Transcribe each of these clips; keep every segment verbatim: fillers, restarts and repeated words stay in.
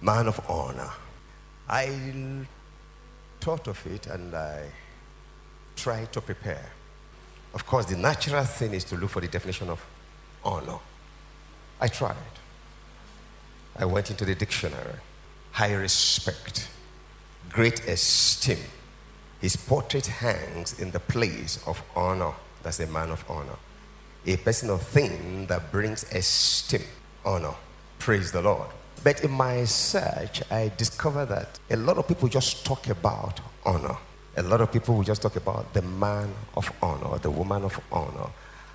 Man of honor. I thought of it and I tried to prepare. Of course, the natural thing is to look for the definition of honor. I tried. I went into the dictionary. High respect, great esteem. His portrait hangs in the place of honor. That's a man of honor. A person or thing that brings esteem, honor. Praise the Lord. But in my search, I discovered that a lot of people just talk about honor. A lot of people will just talk about the man of honor, the woman of honor,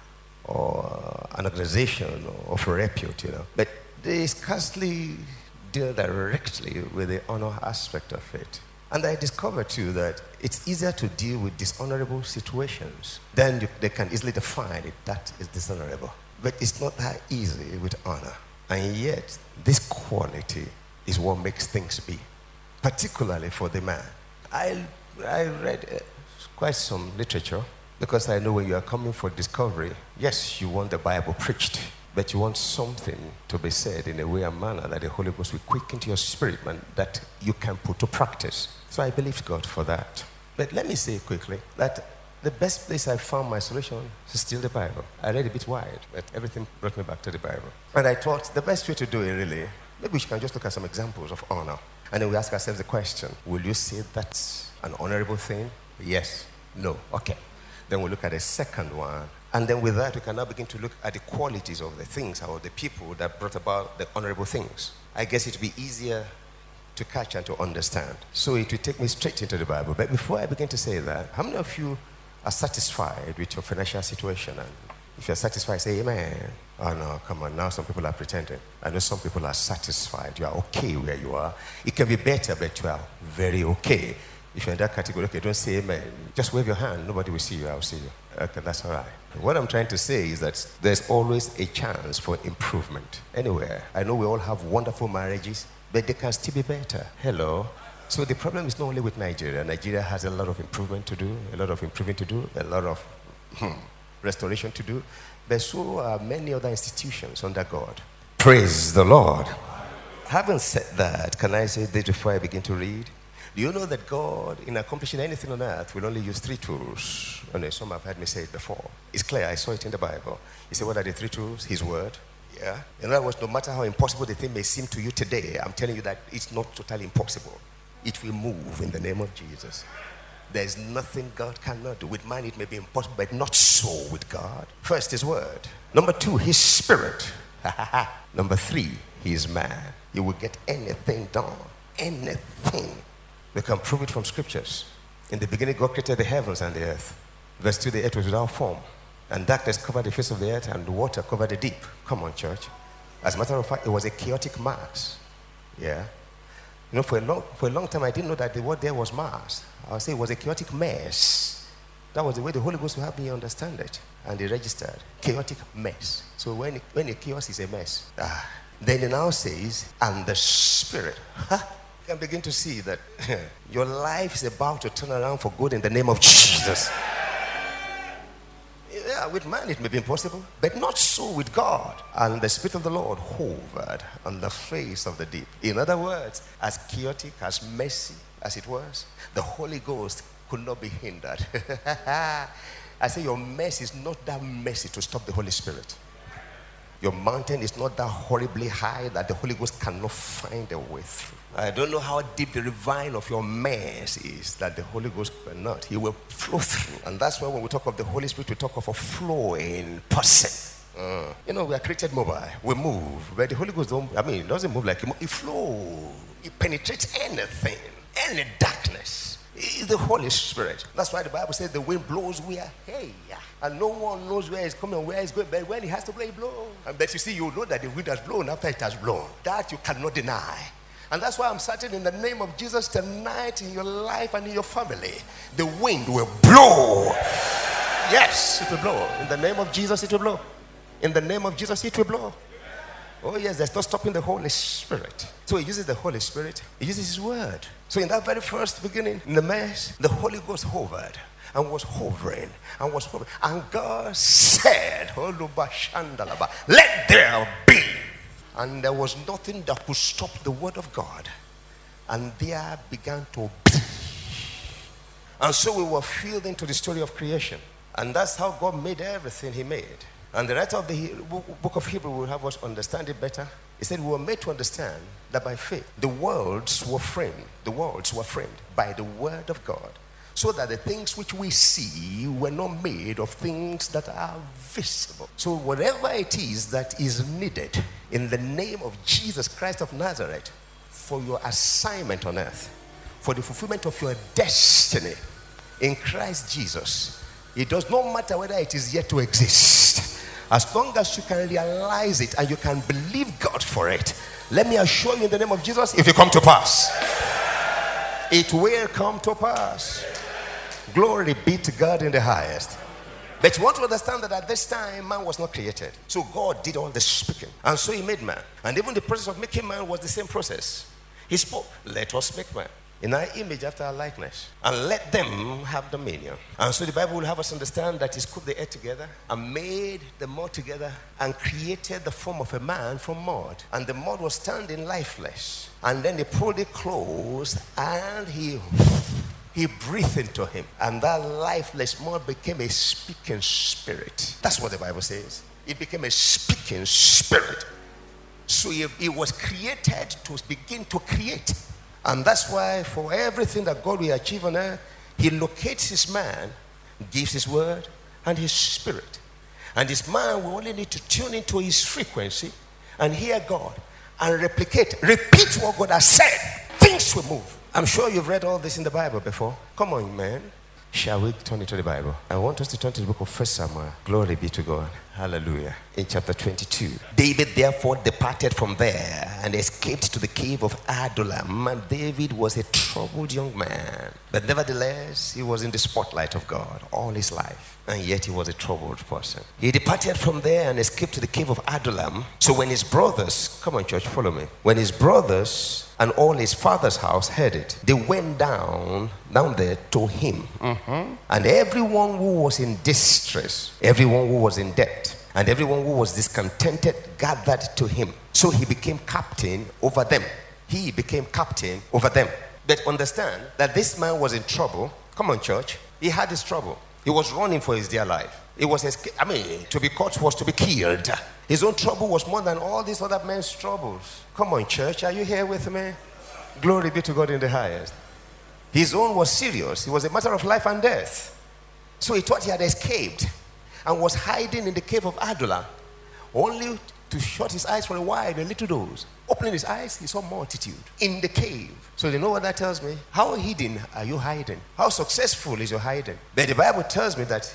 or an organization of repute, you know. But they scarcely deal directly with the honor aspect of it. And I discovered too that it's easier to deal with dishonorable situations. Then you, they can easily define it, that is dishonorable. But it's not that easy with honor. And yet, this quality is what makes things be, particularly for the man. I, I read uh, quite some literature because I know when you are coming for discovery, yes, you want the Bible preached, but you want something to be said in a way and manner that the Holy Ghost will quicken to your spirit, man, that you can put to practice. So I believe God for that. But let me say quickly that the best place I found my solution is still the Bible. I read a bit wide, but everything brought me back to the Bible. And I thought the best way to do it really, maybe we can just look at some examples of honor. And then we ask ourselves the question, will you say that's an honorable thing? Yes. No. Okay. Then we look at the second one. And then with that, we can now begin to look at the qualities of the things or the people that brought about the honorable things. I guess it would be easier to catch and to understand. So it will take me straight into the Bible. But before I begin to say that, how many of you are satisfied with your financial situation? And if you're satisfied, say amen. Oh no, come on, now some people are pretending. I know some people are satisfied. You are okay where you are. It can be better, but you are very okay. If you're in that category, okay, don't say amen. Just wave your hand. Nobody will see you. I'll see you. Okay, that's all right. What I'm trying to say is that there's always a chance for improvement anywhere. I know we all have wonderful marriages, but they can still be better. Hello. So the problem is not only with Nigeria. Nigeria has a lot of improvement to do, a lot of improving to do, a lot of hmm, restoration to do, but so are many other institutions under God. Praise the Lord. Having said that, can I say this before I begin to read? Do you know that God, in accomplishing anything on earth, will only use three tools? I know some have heard me say it before. It's clear, I saw it in the Bible. You say, what are the three tools? His word. Yeah. In other words, no matter how impossible the thing may seem to you today, I'm telling you that it's not totally impossible. It will move in the name of Jesus. There is nothing God cannot do. With man, it may be impossible, but not so with God. First, his word. Number two, his spirit. Number three, his man. You will get anything done. Anything. We can prove it from scriptures. In the beginning, God created the heavens and the earth. Verse two, the earth was without form. And darkness covered the face of the earth, and the water covered the deep. Come on, church. As a matter of fact, it was a chaotic mass. Yeah. You know, for a long, for a long time, I didn't know that the word there was mass. I would say it was a chaotic mess. That was the way the Holy Ghost would have me understand it. And they registered. Chaotic mess. So when, it, when a chaos is a mess, ah, then it now says, and the Spirit. Huh? You can begin to see that your life is about to turn around for good in the name of Jesus. Yeah, with man it may be impossible, but not so with God. And the Spirit of the Lord hovered on the face of the deep. In other words, as chaotic, as messy as it was, the Holy Ghost could not be hindered. I say your mess is not that messy to stop the Holy Spirit. Your mountain is not that horribly high that the Holy Ghost cannot find a way through. I don't know how deep the ravine of your mess is that the Holy Ghost cannot. He will flow through. And that's why when we talk of the Holy Spirit, we talk of a flowing person. Uh, you know, we are created mobile. We move. But the Holy Ghost, don't, I mean, it doesn't move like it flows. It penetrates anything, any darkness. It's the Holy Spirit. That's why the Bible says the wind blows where, hey, and no one knows where it's coming and where it's going. But when it has to blow, it blows. And but you see, you know that the wind has blown after it has blown. That you cannot deny. And that's why I'm certain in the name of Jesus tonight in your life and in your family, the wind will blow. Yes, it will blow. In the name of Jesus, it will blow. In the name of Jesus, it will blow. Oh yes, there's no stopping the Holy Spirit. So he uses the Holy Spirit. He uses his word. So in that very first beginning, in the mess, the Holy Ghost hovered and was hovering and was hovering. And God said, let there be. And there was nothing that could stop the word of God. And there began to be. And so we were filled into the story of creation. And that's how God made everything he made. And the writer of the book of Hebrew will have us understand it better. He said we were made to understand that by faith, the worlds were framed. The worlds were framed by the word of God. So that the things which we see were not made of things that are visible. So whatever it is that is needed in the name of Jesus Christ of Nazareth for your assignment on earth, for the fulfillment of your destiny in Christ Jesus, it does not matter whether it is yet to exist. As long as you can realize it and you can believe God for it, let me assure you in the name of Jesus, if it come to pass, it will come to pass. Glory be to God in the highest. But you want to understand that at this time, man was not created. So God did all the speaking. And so he made man. And even the process of making man was the same process. He spoke, let us make man in our image after our likeness, and let them have dominion. And so the Bible will have us understand that he scooped the earth together and made the mud together and created the form of a man from mud. And the mud was standing lifeless. And then he pulled it close and he he breathed into him. And that lifeless mud became a speaking spirit. That's what the Bible says. It became a speaking spirit. So he, he was created to begin to create. And that's why for everything that God will achieve on earth, he locates his man, gives his word and his spirit. And this man will only need to tune into his frequency and hear God and replicate, repeat what God has said. Things will move. I'm sure you've read all this in the Bible before. Come on, man. Shall we turn into the Bible? I want us to turn to the book of First Samuel. Glory be to God. Hallelujah. In chapter twenty-two. David therefore departed from there and escaped to the cave of Adullam. And David was a troubled young man. But nevertheless, he was in the spotlight of God all his life. And yet he was a troubled person. He departed from there and escaped to the cave of Adullam. So when his brothers, come on church, follow me. When his brothers and all his father's house heard it, they went down, down there to him. Mm-hmm. And everyone who was in distress, everyone who was in debt, and everyone who was discontented gathered to him. So he became captain over them. He became captain over them. But understand that this man was in trouble. Come on, church. He had his trouble. He was running for his dear life. It was, I mean, to be caught was to be killed. His own trouble was more than all these other men's troubles. Come on, church, are you here with me? Glory be to God in the highest. His own was serious. It was a matter of life and death. So he thought he had escaped and was hiding in the cave of Adullam, only to shut his eyes for a while, a little doze. Opening his eyes, he saw multitude in the cave. So you know what that tells me? How hidden are you hiding? How successful is your hiding? But the Bible tells me that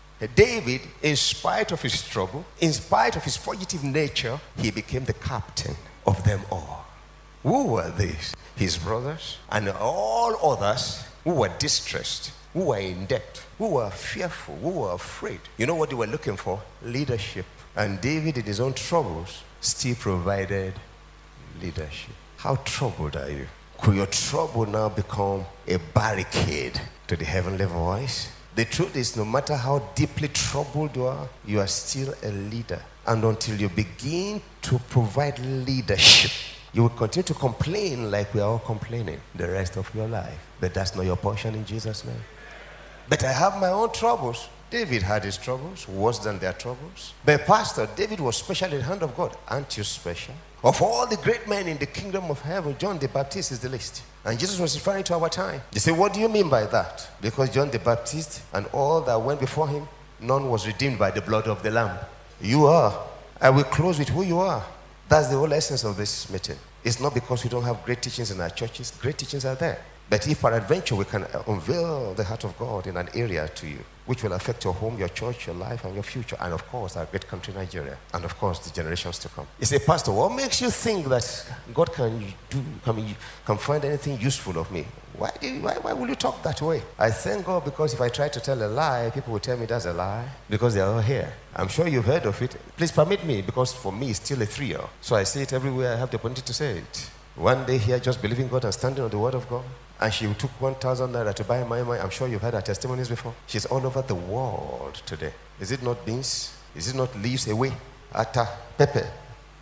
David, in spite of his trouble, in spite of his fugitive nature, he became the captain of them all. Who were these? His brothers and all others who were distressed, who were in debt, who were fearful, who were afraid. You know what they were looking for? Leadership. And David, in his own troubles, still provided leadership. How troubled are you? Could your trouble now become a barricade to the heavenly voice? The truth is, no matter how deeply troubled you are, you are still a leader. And until you begin to provide leadership, you will continue to complain like we are all complaining the rest of your life. But that's not your portion in Jesus' name. But I have my own troubles. David had his troubles, worse than their troubles. But Pastor, David was special in the hand of God. Aren't you special? Of all the great men in the kingdom of heaven, John the Baptist is the least. And Jesus was referring to our time. They say, what do you mean by that? Because John the Baptist and all that went before him, none was redeemed by the blood of the Lamb. You are. I will close with who you are. That's the whole essence of this meeting. It's not because we don't have great teachings in our churches. Great teachings are there. But if peradventure we can unveil the heart of God in an area to you, which will affect your home, your church, your life, and your future, and of course, our great country, Nigeria, and of course, the generations to come. You say, Pastor, what makes you think that God can do, can, can find anything useful of me? Why, do you, why, why will you talk that way? I thank God because if I try to tell a lie, people will tell me that's a lie because they are all here. I'm sure you've heard of it. Please permit me, because for me, it's still a thrill. So I say it everywhere I have the opportunity to say it. One day here, just believing God and standing on the word of God. And she took one thousand naira to buy my mind. I'm sure you've heard her testimonies before. She's all over the world today. Is it not beans? Is it not leaves away? Ata, pepper.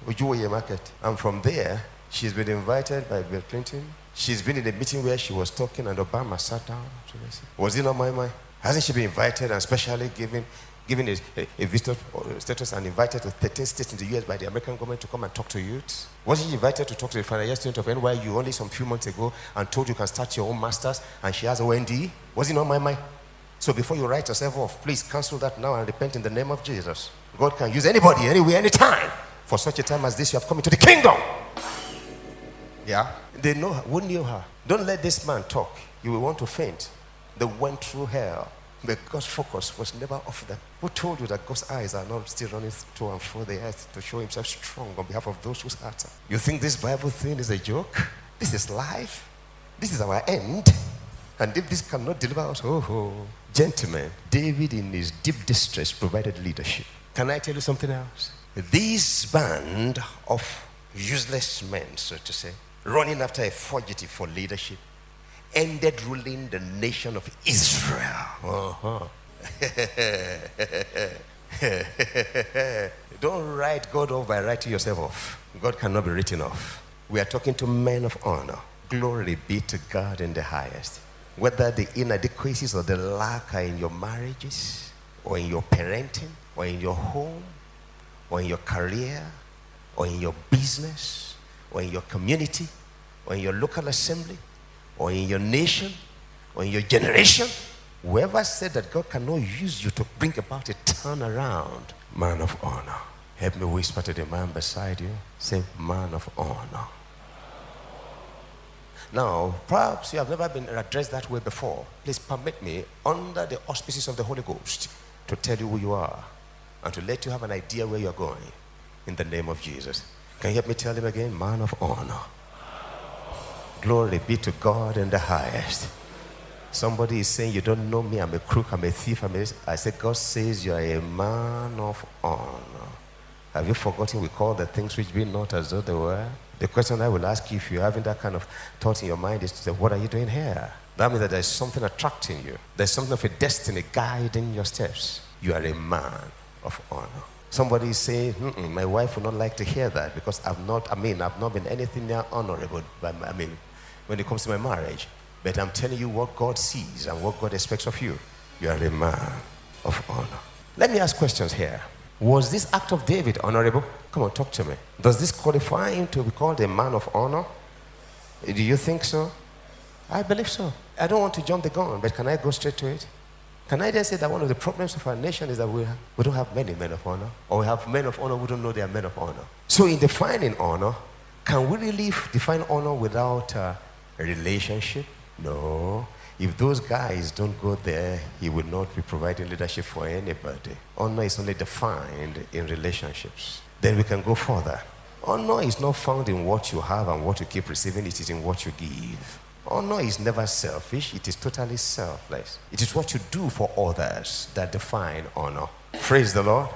Ojuwoye Market. And from there, she's been invited by Bill Clinton. She's been in a meeting where she was talking and Obama sat down. Was it not my mind? Hasn't she been invited and specially given, given a, a, a visitor status and invited to thirteen states in the U S by the American government to come and talk to youth? Wasn't she invited to talk to the final year student of N Y U only some few months ago and told you can start your own masters and she has O N D? Was it not my mind? So before you write yourself off, please cancel that now and repent in the name of Jesus. God can use anybody, anywhere, anytime. For such a time as this, you have come into the kingdom. Yeah? They know, wouldn't know her. Don't let this man talk. You will want to faint. They went through hell. But God's focus was never off them. Who told you that God's eyes are not still running to and fro the earth to show himself strong on behalf of those whose hearts are? You think this Bible thing is a joke? This is life. This is our end. And if this cannot deliver us, oh, oh. Gentlemen, David in his deep distress provided leadership. Can I tell you something else? This band of useless men, so to say, running after a fugitive for leadership, ended ruling the nation of Israel. Uh-huh. Don't write God off by writing yourself off. God cannot be written off. We are talking to men of honor. Glory be to God in the highest. Whether the inadequacies or the lack are in your marriages, or in your parenting, or in your home, or in your career, or in your business, or in your community, or in your local assembly, or in your nation, or in your generation, whoever said that God cannot use you to bring about a turnaround, man of honor. Help me whisper to the man beside you. Say, man of honor. Now, perhaps you have never been addressed that way before. Please permit me, under the auspices of the Holy Ghost, to tell you who you are and to let you have an idea where you're going in the name of Jesus. Can you help me tell him again? Man of honor. Glory be to God in the highest. Somebody is saying, you don't know me, I'm a crook, I'm a thief. I'm a... I said, God says you are a man of honor. Have you forgotten we call the things which be not as though they were? The question I will ask you, if you're having that kind of thought in your mind, is to say, what are you doing here? That means that there's something attracting you. There's something of a destiny guiding your steps. You are a man of honor. Somebody is saying, my wife would not like to hear that because I've not, I mean, I've not been anything near honorable, but, I mean, when it comes to my marriage. But I'm telling you what God sees and what God expects of you. You are a man of honor. Let me ask questions here. Was this act of David honorable? Come on, talk to me. Does this qualify him to be called a man of honor? Do you think so? I believe so. I don't want to jump the gun, but can I go straight to it? Can I then say that one of the problems of our nation is that we, have, we don't have many men of honor, or we have men of honor who don't know they are men of honor? So in defining honor, can we really define honor without a relationship? No. If those guys don't go there, he will not be providing leadership for anybody. Honor is only defined in relationships. Then we can go further. Honor is not found in what you have and what you keep receiving. It is in what you give. Honor is never selfish. It is totally selfless. It is what you do for others that define honor. Praise the Lord.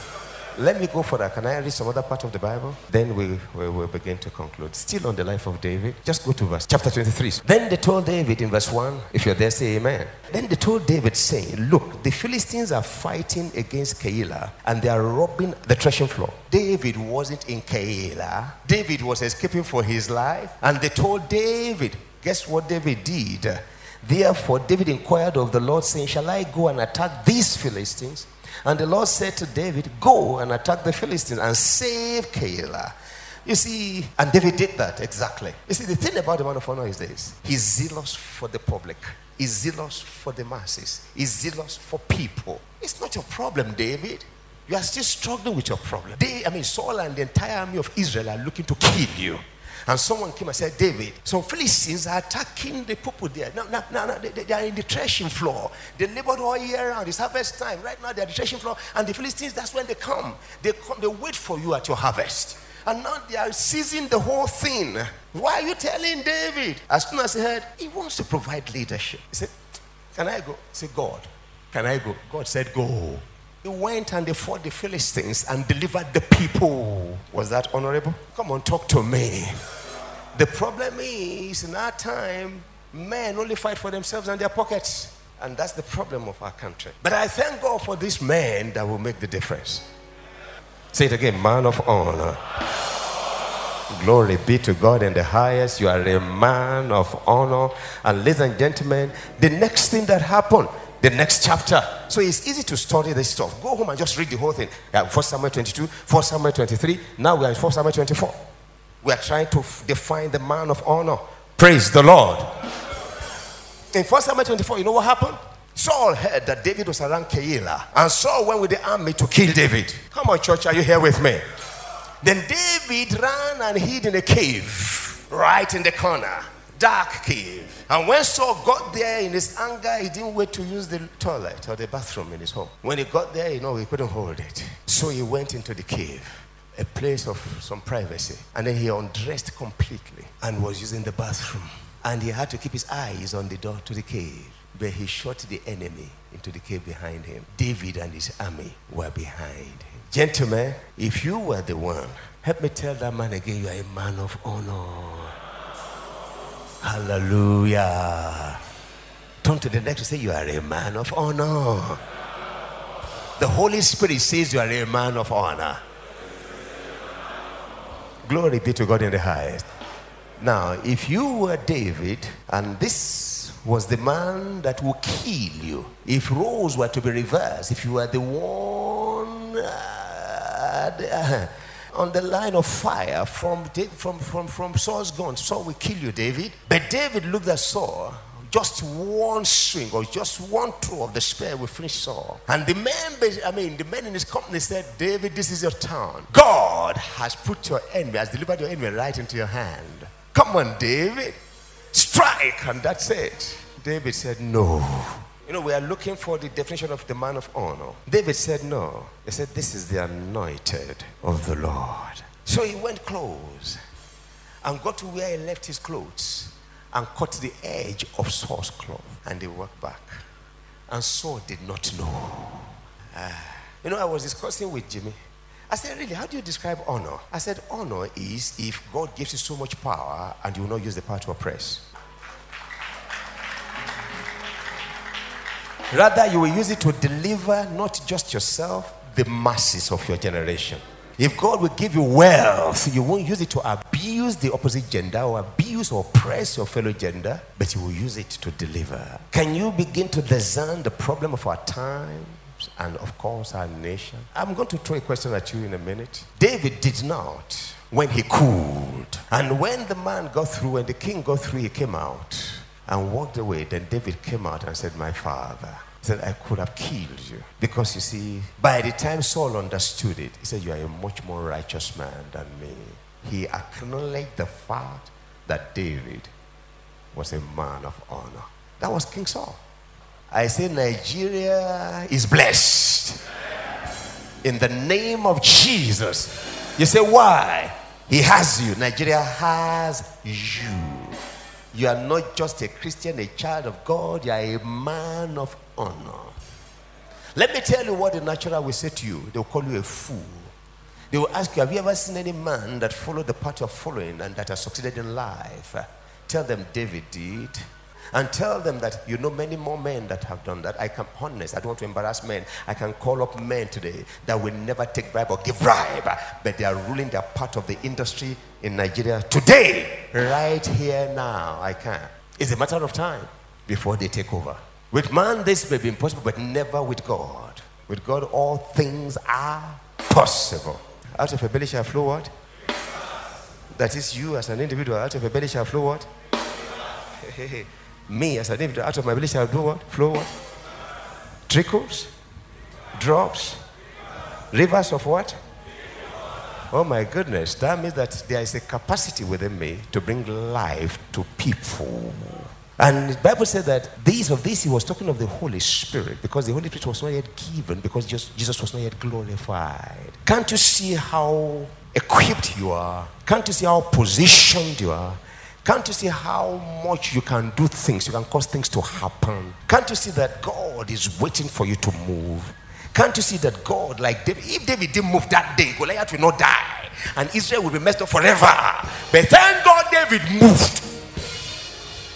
Let me go further. Can I read some other part of the Bible? Then we will we'll begin to conclude. Still on the life of David. Just go to verse chapter twenty-three. Then they told David in verse one, if you're there, say amen. Then they told David, saying, look, the Philistines are fighting against Keilah, and they are robbing the threshing floor. David wasn't in Keilah. David was escaping for his life. And they told David, guess what David did? Therefore, David inquired of the Lord, saying, shall I go and attack these Philistines? And the Lord said to David, go and attack the Philistines and save Keilah. You see, and David did that exactly. You see, the thing about the man of honor is this. He's zealous for the public. He's zealous for the masses. He's zealous for people. It's not your problem, David. You are still struggling with your problem. They, I mean, Saul and the entire army of Israel are looking to kill you. And someone came and said, David, some Philistines are attacking the people there. Now, now, now, now they, they are in the threshing floor. They labored all year round. It's harvest time. Right now, they're at the threshing floor. And the Philistines, that's when they come. They come. They wait for you at your harvest. And now they are seizing the whole thing. Why are you telling David? As soon as he heard, he wants to provide leadership. He said, can I go? He said, God, can I go? God said, go. He went and they fought the Philistines and delivered the people. Was that honorable? Come on, talk to me. The problem is, in our time, men only fight for themselves and their pockets. And that's the problem of our country. But I thank God for these men that will make the difference. Say it again, man of honor. Glory be to God in the highest. You are a man of honor. And ladies and gentlemen, the next thing that happened, the next chapter. So it's easy to study this stuff. Go home and just read the whole thing. Yeah, First Samuel twenty-two, First Samuel twenty-three. Now we are in First Samuel twenty-four. We are trying to f- define the man of honor. Praise the Lord. In First Samuel twenty-four, you know what happened? Saul heard that David was around Keilah, and Saul went with the army to kill David. Come on, church, are you here with me? Then David ran and hid in a cave, right in the corner, dark cave. And when Saul got there in his anger, he didn't wait to use the toilet or the bathroom in his home. When he got there, you know, he couldn't hold it. So he went into the cave, a place of some privacy. And then he undressed completely and was using the bathroom. And he had to keep his eyes on the door to the cave. But he shot the enemy into the cave behind him. David and his army were behind him. Gentlemen, if you were the one, help me tell that man again, you are a man of honor. Hallelujah. Turn to the next and say, you are a man of honor. The Holy Spirit says you are a man of honor. Glory be to God in the highest. Now, if you were David, and this was the man that will kill you, if roles were to be reversed, if you were the one uh, the, uh, on the line of fire from, from, from, from Saul's gun, Saul will kill you, David. But David looked at Saul. Just one swing or just one throw of the spear will finish Saul. And the men, I mean, the men in his company said, David, this is your turn. God has put your enemy, has delivered your enemy right into your hand. Come on, David. Strike. And that's it. David said, no. You know, we are looking for the definition of the man of honor. David said, no. He said, this is the anointed of the Lord. So he went close and got to where he left his clothes and cut the edge of Saul's cloth. And they walked back. And Saul did not know. Uh, you know, I was discussing with Jimmy. I said, really, how do you describe honor? I said, honor is if God gives you so much power and you will not use the power to oppress. Rather, you will use it to deliver not just yourself, the masses of your generation. If God will give you wealth, you won't use it to abuse the opposite gender or abuse or oppress your fellow gender, but you will use it to deliver. Can you begin to discern the problem of our time? And of course our nation. I'm going to throw a question at you in a minute. David did not when he could. And when the man got through, when the king got through, he came out and walked away. Then David came out and said, my father, he said, I could have killed you. Because you see, by the time Saul understood it, he said, you are a much more righteous man than me. He acknowledged the fact that David was a man of honor. That was King Saul. I say Nigeria is blessed in the name of Jesus. You say, why? He has you. Nigeria has you. You are not just a Christian, a child of God. You are a man of honor. Let me tell you what the natural will say to you. They will call you a fool. They will ask you, have you ever seen any man that followed the path you're following and that has succeeded in life? Tell them David did. And tell them that you know many more men that have done that. I can be honest, I don't want to embarrass men. I can call up men today that will never take bribe or give bribe, but they are ruling their part of the industry in Nigeria today, right here now. I can. It's a matter of time before they take over. With man, this may be impossible, but never with God. With God, all things are possible. Out of your belly shall flow what? That is you as an individual. Out of your belly shall flow what? Hey, hey, hey. Me as an individual, out of my belly shall do what? Flow what? Trickles? Drops? Rivers of what? Oh my goodness. That means that there is a capacity within me to bring life to people. And the Bible said that these of this, he was talking of the Holy Spirit, because the Holy Spirit was not yet given, because just, Jesus was not yet glorified. Can't you see how equipped you are? Can't you see how positioned you are? Can't you see how much you can do things, you can cause things to happen? Can't you see that God is waiting for you to move? Can't you see that God, like David, if David didn't move that day, Goliath will not die, and Israel will be messed up forever. But thank God David moved.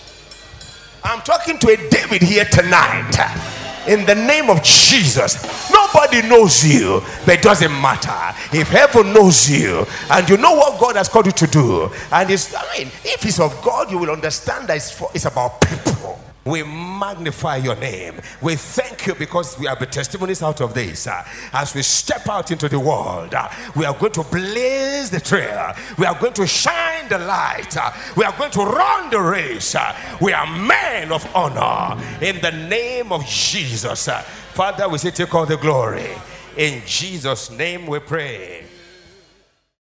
I'm talking to a David here tonight, in the name of Jesus. nobody knows you, but it doesn't matter. If heaven knows you and you know what God has called you to do, and it's, I mean, if it's of God, you will understand that it's, for, it's about people. We magnify your name. We thank you because we have the testimonies out of this. Uh, as we step out into the world, uh, we are going to blaze the trail. We are going to shine the light. Uh, we are going to run the race. Uh, we are men of honor in the name of Jesus. Uh, Father, we say take all the glory. In Jesus' name we pray.